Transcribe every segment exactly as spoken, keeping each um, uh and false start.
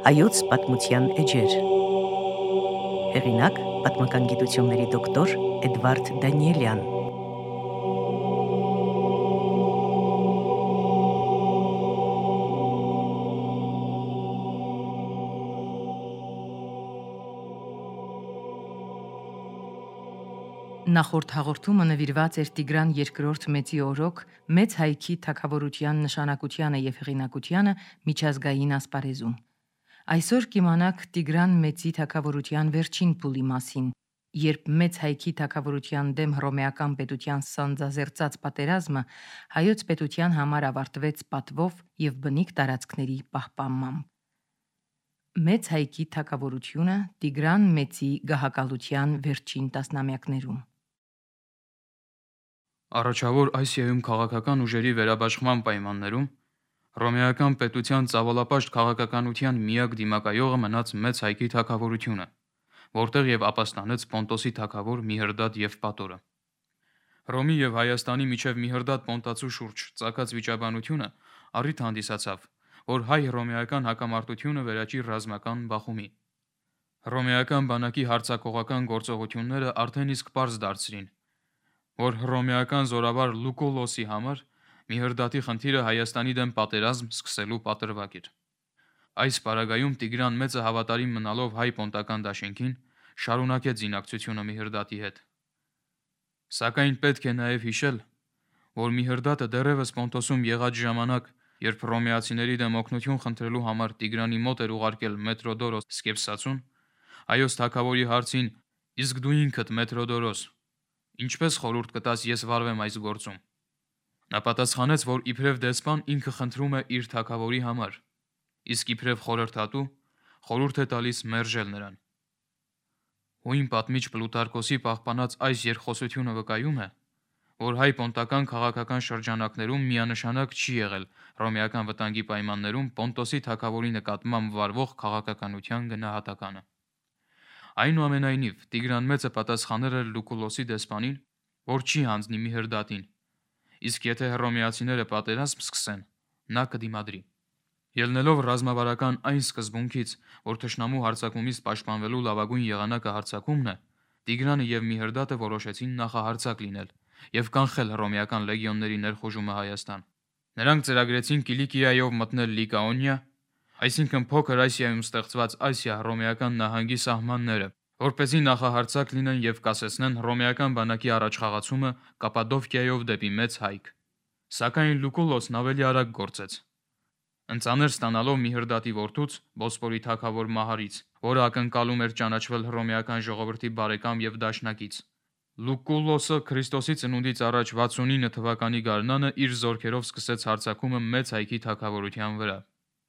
Հայոց պատմության էջեր։ Հեղինակ՝ պատմական գիտությունների դոկտոր Էդվարդ Դանիելյան։ Նախորդ հաղորդումը նվիրված էր Տիգրան երկրորդ մեծի օրոք մեծ հայքի թագավորության նշանակությանը և հեղինակությանը միջազգային ասպարեզում։ Այսօր կիմանաք Տիգրան մեծի թագավորության վերջին փուլի մասին, երբ մեծ հայքի թագավորության դեմ հռոմեական պետության սանձազերծած պատերազմը հայոց պետության համար ավարտվեց պատվով և բնիկ տարածքների պահպանմամբ։ Մեծ հայքի թագավորությունը Տիգրան մեծի գահակալության վերջին տասնամյակներում։ Առաջավոր Ասիայում քաղաքական ուժերի վերաբաշխման պայմաններում հռոմեական պետության ծավալապաշտ քաղաքականության միակ դիմակայողը մնաց մեծ հայքի թագավորությունը, որտեղ և ապաստանեց Պոնտոսի թագավոր Միհրդատ Եվպատորը։ Հռոմի և Հայաստանի միջև Միհրդատ-Պոնտացու շուրջ ծագած վիճաբանությունը առիթ հանդիսացավ, որ հայ-հռոմեական հակամարտությունը վերաճի ռազմական բախումի։ Հռոմեական բանակի հարձակողական գործողությունները արդեն իսկ պարզ դարձրին, որ հռոմեական զորավար Լուկուլոսի համար Միհրդատի խնդիրը Հայաստանի դեմ պատերազմ սկսելու պատրվակ էր։ Այս պարագայում Տիգրան մեծը հավատարիմ մնալով հայ-պոնտական դաշինքին շարունակեց զինակցությունը Միհրդատի հետ։ Սակայն պետք է նաև հիշել, որ Միհրդատը դեռևս Պոնտոսում եղած ժամանակ, երբ հռոմեացիների դեմ օգնություն խնդրելու համար Տիգրանի մոտ էր ուղարկել Մետրոդորոս Սկեպսացուն, հայոց թագավորի հարցին «Իսկ դու ինքդ, Մետրոդորոս, ինչպես խորհուրդ կտաս ես վարվեմ այս գործում», նա պատասխանեց, որ իբրև դեսպան ինքը խնդրում է իր թագավորի համար, իսկ իբրև խորհրդատու խորհուրդ է տալիս մերժել նրան։ Հույն պատմիչ Պլուտարկոսի պահպանած այս երկխոսությունը վկայում է, որ հայ-պոնտական քաղաքական շրջանակներում միանշանակ չի եղել հռոմեական վտանգի պայմաններում Պոնտոսի թագավորի նկատմամբ վարվող քաղաքականության գնահատականը։ Այնուամենայնիվ, Տիգրան մեծը պատասխանել էր Լուկուլոսի դեսպանին, որ չի հանձնի Միհրդատին, իսկ եթե հռոմեացիները պատերազմ սկսեն, նա կդիմադրի։ Ելնելով ռազմավարական այն սկզբունքից, որ թշնամու հարձակումից պաշտպանվելու լավագույն եղանակը հարձակումն է, Տիգրանը և Միհրդատը որոշեցին նախահարձակ լինել և կանխել հռոմեական լեգիոնների ներխուժումը Հայաստան։ Նրանք ծրագրեցին Կիլիկիայով մտնել Լիկաոնիա, այսինքն Փոքր Ասիայում ստեղծված Ասիա հռոմեական նահանգի սահմանները, որպեսզի նախահարձակ լինեն և կասեցնեն հռոմեական բանակի առաջխաղացումը Կապադովկիայով դեպի Մեծ Հայք։ Սակայն Լուկուլոսն ավելի արագ գործեց։ Ընծաներ ստանալով Միհրդատի որդուց, Բոսպորի թագավոր Մահարից, որը ակնկալում էր ճանաչվել հռոմեական ժողովրդի բարեկամ և դաշնակից, Լուկուլոսը Քրիստոսի ծնունդից առաջ վաթսունինը թվականի գարնանը իր զորքերով սկսեց հարձակումը Մեծ Հայքի թագավորության վրա։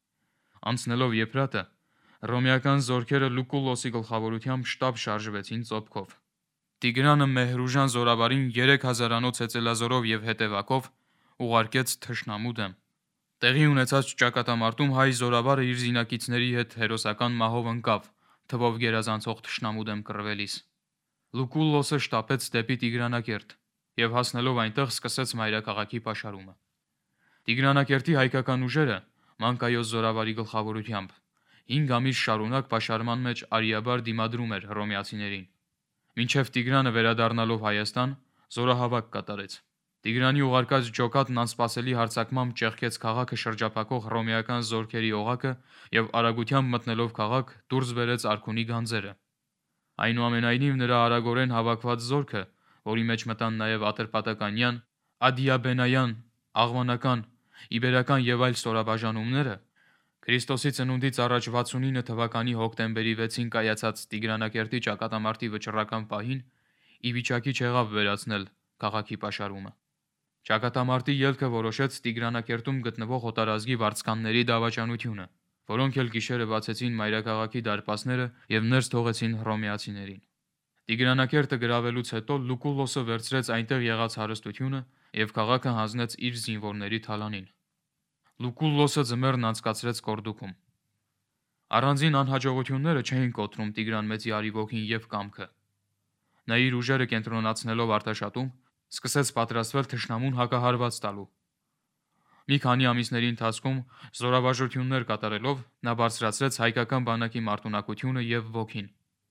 Անցնելով Եփրատը, հռոմեական զորքերը Լուկուլոսի գլխավորությամբ շտապ շարժվեցին ծոփքով։ Տիգրանը մեհրուժան զորավարին երեք հազարանոց հեծելազորով և հետևակով ուղարկեց թշնամու դեմ։ Տեղի ունեցած ճակատամարտում հայ զորավարը իր զինակիցների հետ հերոսական մահով ընկավ, թվով գերազանցող թշնամու դեմ կռվելիս։ Լուկուլոսը շտապեց դեպի Տիգրանակերտ և հասնելով այնտեղ սկսեց մայրաքաղաքի պաշարումը։ Տիգրանակերտի հայկական ուժերը, Մանկայոս զորավարի գլխավորությամբ, հինգ ամիս շարունակ պաշարման մեջ արիաբար դիմադրում էր հռոմեացիներին։ Մինչև Տիգրանը վերադառնալով Հայաստան, զորահավաք կատարեց։ Տիգրանի ուղարկած ջոկատն անսպասելի հարձակմամբ ճեղքեց քաղաքը շրջափակող հռոմեական զորքերի օղակը և արագությամբ մտնելով քաղաք դուրս բերեց արքունի գանձերը։ Այնուամենայնիվ նրա արագորեն հավաքված զորքը, որի մեջ մտան նաև Ատրպատականյան, Ադիաբենայան, Աղվանական, Իբերական և այլ ստորաբաժանումները, Քրիստոսի ծնունդից առաջ վաթսունինը թվականի հոկտեմբերի վեցին կայացած Տիգրանակերտի ճակատամարտի վճռական պահին ի վիճակի չեղավ վերացնել քաղաքի պաշարումը։ Ճակատամարտի ելքը որոշեց Տիգրանակերտում գտնվող օտարազգի վարձկանների դավաճանությունը, որոնք էլ գիշերը բացեցին մայրաքաղաքի դարպասները և ներս թողեցին հռոմեացիներին։ Տիգրանակերտը գրավելուց հետո Լուկուլոսը վերցրեց այնտեղ եղած հարստությունը և քաղաքը հանձնեց իր զինվորների թալանին։ Լուկուլոսը ձմեռն անցկացրեց Կորդուքում։ Առանձին անհաջողությունները չէին կոտրում Տիգրան մեծի արիվոքին և կամքը։ Նա իր ուժերը կենտրոնացնելով Արտաշատում, սկսեց պատրաստվել թշնամուն հակահարված տալու։ Մի քանի ամիսների ընթացքում զորավարժություններ կատարելով նա բարձրացրեց հայկական բանակի մարտունակությունը եւ ոգին։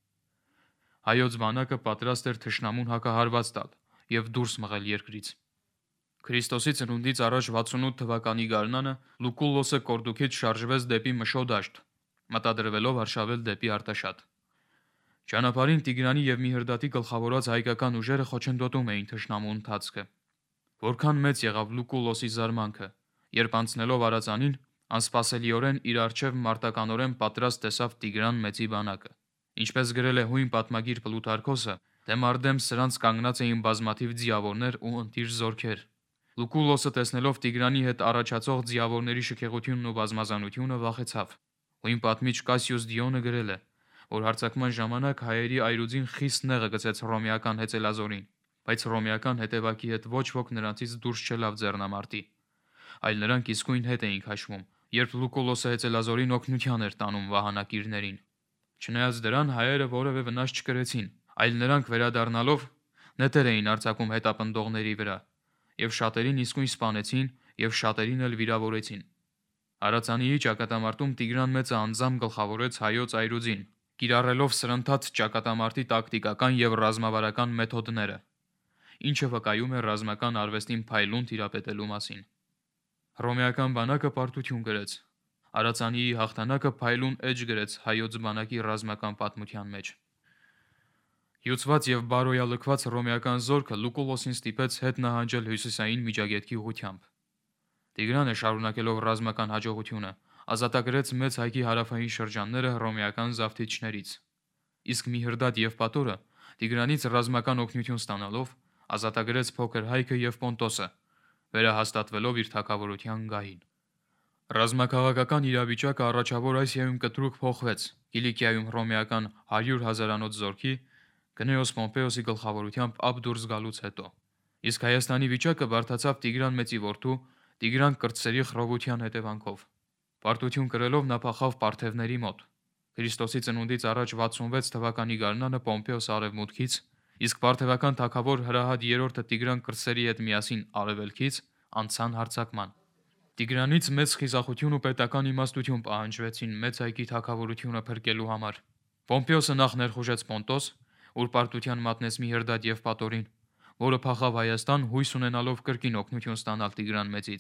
Հայոց բանակը պատրաստ էր թշնամուն հակահարված տալ եւ դուրս մղել երկրից։ Քրիստոսի ծնունդից առաջ վաթսունութ թվականի գարնանը Լուկուլոսը Կորդուքից շարժվեց դեպի Մշո դաշտ, մտադրվելով արշավել դեպի Արտաշատ։ Ճանապարհին Տիգրանի եւ Միհրդատի գլխավորած հայկական ուժերը խոչընդոտում էին թշնամու ընթացքը։ Որքան մեծ եղավ Լուկուլոսի զարմանքը, երբ անցնելով Արածանին, անսպասելիորեն իր առջև մարտականորեն պատրաստ տեսավ Տիգրան մեծի բանակը։ Ինչպես գրել է հույն պատմագիր Պլութարքոսը, դեմարդեմ սրանց կանգնած էին բազմաթիվ ձիավորներ ու ընտիր զորքեր։ Լուկուլոսը տեսնելով Տիգրանի հետ առաջացող ձիավորների շքեղությունն ու բազմազանությունը վախեցավ։ Հույն պատմիչ Կասիոս Դիոնը գրել է, որ հարձակման ժամանակ հայերի այրուձին խիստ նեղը գցեց հռոմեական հեծելազորին, բայց հռոմեական հետևակի հետ ոչ ոք նրանցից դուրս չելավ ձեռնամարտի, այլ նրանք իսկույն հետ էին քաշվում, երբ Լուկուլոսը հեծելազորին օգնության էր տանում վահանակիրներին։ Չնայած դրան հայերը որևէ վնաս չկրեցին, այլ նրանք վերադառնալով նետեր էին արձակում հետապնդողների վրա, եւ շատերին իսկույն սպանեցին եւ շատերին էլ վիրավորեցին։ Արածանիի ճակատամարտում Տիգրան մեծը անձամբ գլխավորեց հայոց այրուձին, կիրառելով սրընթաց ճակատամարտի տակտիկական եւ ռազմավարական մեթոդները, ինչը վկայում է ռազմական արվեստին փայլուն տիրապետելու մասին։ Հռոմեական բանակը պարտություն գրեց։ Արածանիի հաղթանակը փայլուն էջ գրեց հայոց բանակի ռազմական պատմության մեջ։ Հյուծված եւ բարոյալքված հռոմեական զորքը Լուկուլոսին ստիպեց հետ նահանջել հյուսիսային միջագետքի ուղղությամբ։ Տիգրանը, շարունակելով ռազմական հաջողությունը, ազատագրեց մեծ հայքի հարավային շրջանները հռոմեական զավթիչներից։ Իսկ Միհրդատ եւ Պատորը Տիգրանից ռազմական օգնություն ստանալով ազատագրեց փոքր Հայքը եւ Պոնտոսը, վերահաստատվելով իր թագավորության գահին։ Ռազմաքաղաքական իրավիճակը առաջավոր Ասիայում կտրուկ փոխվեց Կիլիկիայում հռոմեական հարյուր հազարանոց զորքի Գնեոս Պոմպեոսի գլխավորությամբ ափ դուրս գալուց հետո։ Իսկ Հայաստանի վիճակը բարդացավ Տիգրան մեծի որդու Տիգրան կրտսերի խռովության հետևանքով։ Պարտություն կրելով նա փախավ Պարթևների մոտ։ Քրիստոսի ծնունդից առաջ վաթսունվեց թվականի գարնանը Պոմպեոս արևմուտքից, իսկ Պարթևական թագավոր Հրահատ երրորդը Տիգրան կրտսերի հետ միասին արևելքից անցան հարձակման։ Տիգրանից մեծ խիզախություն ու պետական իմաստություն պահանջվեցին մեծ հայքի թագավորությունը փրկելու համար։ Պոմպեոսը նախ ներխուժեց Պոնտոս, ուր պարտության մատնեց Միհրդատ եւ Պատորին, որը փախավ Հայաստան հույս ունենալով կրկին օգնություն ստանալ Տիգրան մեծից։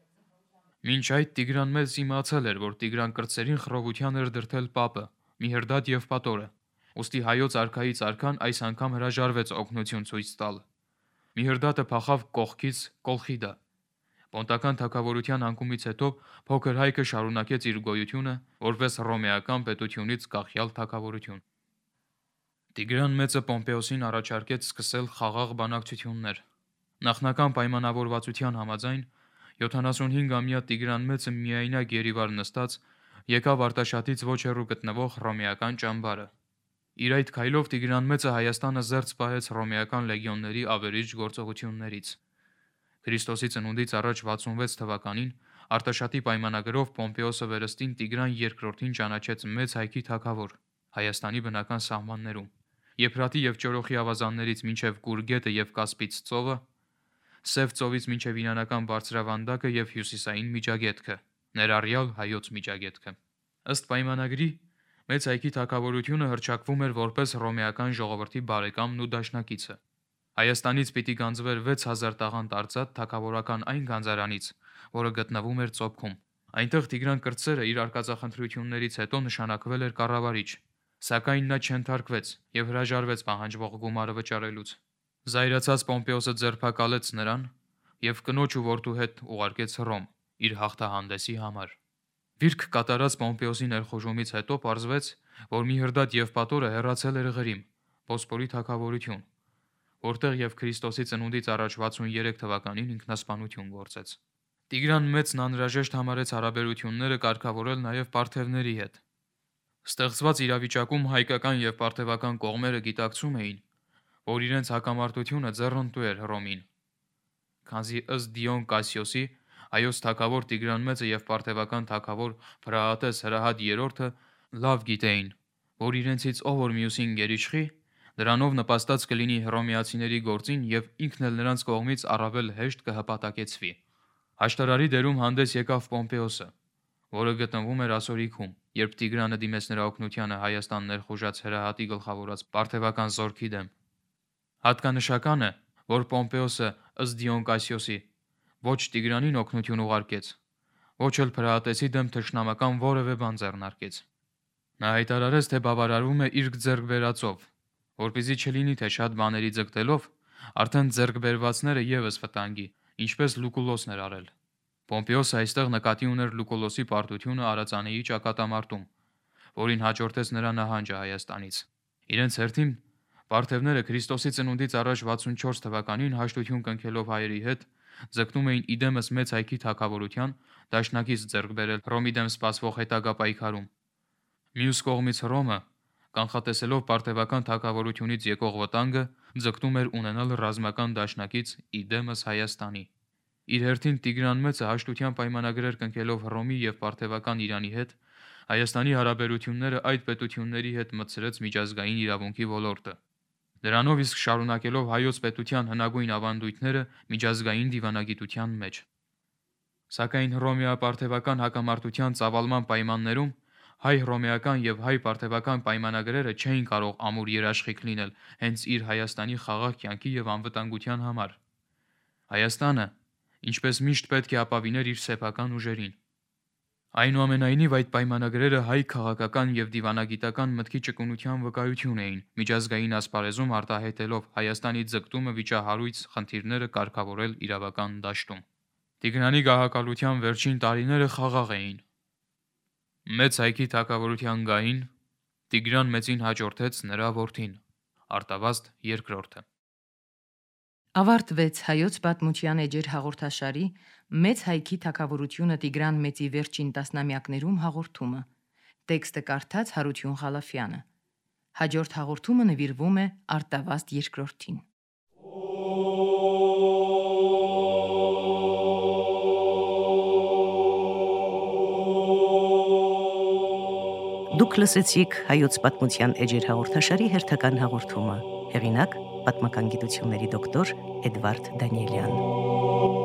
Մինչ այդ Տիգրան մեծն իմացել էր, որ Տիգրան կրտսերին խռովության էր դրդել Պապը, Միհրդատ եւ Պատորը, ուստի հայոց արքայից արքան այս անգամ հրաժարվեց օգնություն ցույց տալ։ Միհրդատը փախավ կողքից Կոլխիդա։ Պոնտական թագավորության անկումից հետո փոքր Հայքը շարունակեց իր գոյությունը որպես հռոմեական պետությունից կախյալ թագավորություն։ Տիգրան մեծը Պոմպեոսին առաջարկեց սկսել խաղաղ բանակցություններ։ Նախնական պայմանավորվածության համաձայն յոթանասունհինգամյա Տիգրան մեծը միայնակ Երիվար նստած եկավ Արտաշատից ոչ հեռու գտնվող հռոմեական ճամբարը։ Իր այդ քայլով Տիգրան մեծը Հայաստանը զերծ պահեց հռոմեական լեգիոնների ավերիչ գործողություններից։ Քրիստոսի ծնունդից առաջ վաթսունվեց թվականին Արտաշատի պայմանագրով Պոմպեոսը վերստին Տիգրան երկրորդին ճանաչեց մեծ հայքի թագավոր Հայաստանի բնական սահմաններում, Եփրատի եւ Ճորոխի ավազաններից մինչեւ Կուրգետը եւ Կասպից ծովը, Սև ծովից մինչեւ Իրանական բարձրավանդակը եւ հյուսիսային միջագետքը, ներառյալ հայոց միջագետքը։ Ըստ պայմանագրի մեծ հայքի թագավորությունը հռչակվում էր որպես հռոմեական ժողովրդի բարեկամն ու դաշնակիցը։ Հայաստանից պիտի գանձվեր վեց հազար տաղանդ արծաթ թագավորական այն գանձարանից, որը գտնվում էր Ծոփքում։ Այնտեղ Տիգրան կրտսերը իր արկածախնդրություններից հետո նշանակվել էր կառավարիչ, սակայն նա չընթարկվեց եւ հրաժարվեց պահանջվող գումարը վճարելուց։ Զայրացած Պոմպեոսը ձերբակալեց նրան եւ կնոջ ու որդու հետ ուղարկեց Հռոմ իր հաղթահանդեսի համար։ Վիրք կատարած Պոմպեոսի ներխուժումից հետո պարզվեց, որ Միհրդատ եւ Պատորը հեռացել էր Ղրիմ, Բոսպորի թագավորություն, որտեղ եւ Քրիստոսի ծնունդից առաջ վաթսունյերեք թվականին ինքնասպանություն գործեց։ Տիգրան մեծն անհրաժեշտ համարեց հարաբերությունները կարգավորել նաեւ պարթևների հետ։ Ստեղծված իրավիճակում հայկական եւ պարթևական կողմերը գիտակցում էին, որ իրենց հակամարտությունը ձեռնտու էր Հռոմին։ Քանզի ըստ Դիոն Կասիոսի հայոց թագավոր Տիգրան մեծը եւ պարթևական թագավոր Փրահատես Հրահատ երրորդը լավ գիտեին, որ իրենցից ով որ մյուսին գերիշխի, դրանով նպաստած կլինի հռոմեացիների գործին եւ ինքն էլ նրանց կողմից առավել հեշտ կհպատակեցվի։ Հաշտարարի դերում հանդես եկավ Պոմպեոսը, որը գտնվում էր ասորիքում, երբ Տիգրանը դիմեց նրա օգնությանը Հայաստան ներխուժած հրահատի գլխավորած պարթևական զորքի դեմ։ Հատկանշական է, որ Պոմպեոսը ըստ Դիոն Կասիոսի ոչ Տիգրանին օգնություն ուղարկեց, ոչ էլ փրահատեցի դեմ թշնամական որևէ բան ձեռնարկեց։ Նա հայտարարեց, թե բավարարվում է իր ձեռք բերածով, որպեսզի չլինի, թե շատ բաների ձգտելով արդեն ձեռք բերվածները եւս վտանգի, ինչպես Լուկուլոսն էր արել։ Պոմպեոսը այստեղ նկատի ուներ Լուկուլոսի պարտությունը Արածանեի ճակատամարտում, որին հաջորդեց նրա նահանջը Հայաստանից։ Իրենց հերթին պարթևները Քրիստոսի ծնունդից առաջ վաթսունչորս թվականին հաշտություն կնքելով հայերի հետ ձգտում էին իդեմս մեծ հայքի թագավորության դաշնակից ձեռք բերել Հռոմի դեմ սպասվող հետագա պայքարում։ Մյուս կողմից Հռոմը, կանխատեսելով պարթևական թագավորությունից եկող վտանգը, ձգտում էր ունենալ ռազմական դաշնակից իդեմս Հայաստանի։ Իր հերթին Տիգրան Մեծը հաշտության պայմանագրեր կնքելով Հռոմի եւ պարթևական Իրանի հետ, Հայաստանի հարաբերությունները այդ պետությունների հետ մտցրեց միջազգային իրավունքի ոլորտը։ Դրանով իսկ շարունակելով հայոց պետության հնագույն ավանդույթները միջազգային դիվանագիտության մեջ։ Սակայն Հռոմեա-պարթևական հակամարտության ծավալման պայմաններում հայ-հռոմեական եւ հայ-պարթևական պայմանագրերը չէին կարող ամուր երաշխիք լինել հենց իր Հայաստանի խաղաղ կյանքի եւ անվտանգության համար։ Հայաստանը, ինչպես միշտ, պետք է ապավիներ իր սեփական ուժերին։ Այնուամենայնիվ այդ պայմանագրերը հայ քաղաքական եւ դիվանագիտական մտքի ճկունության վկայություն էին, միջազգային ասպարեզում արտահայտելով Հայաստանի ձգտումը վիճահարույց խնդիրները կարգավորել իրավական դաշտում։ Տիգրանի գահակալության վերջին տարիները խաղաղ էին։ Մեծ հայքի թագավորության գահին Տիգրան Մեծին հաջորդեց նրա որդին, Արտավազդ երկրորդը։ Ավարտվեց հայոց պատմության էջեր հաղորդաշարի Մեծ հայքի թագավորությունը Տիգրան Մեծի վերջին տասնամյակներում հաղորդումը։ Տեքստը կարդաց Հարություն Խալաֆյանը։ Հաջորդ հաղորդումը նվիրվում է Արտավազդ երկրորդին։ Դուք լսեցիք հայոց պատմության էջեր հաղորդաշարի հերթական հաղորդումը։ Հեղինակ՝ պատմական գիտությունների դոկտոր Էդվարդ Դանիելյան։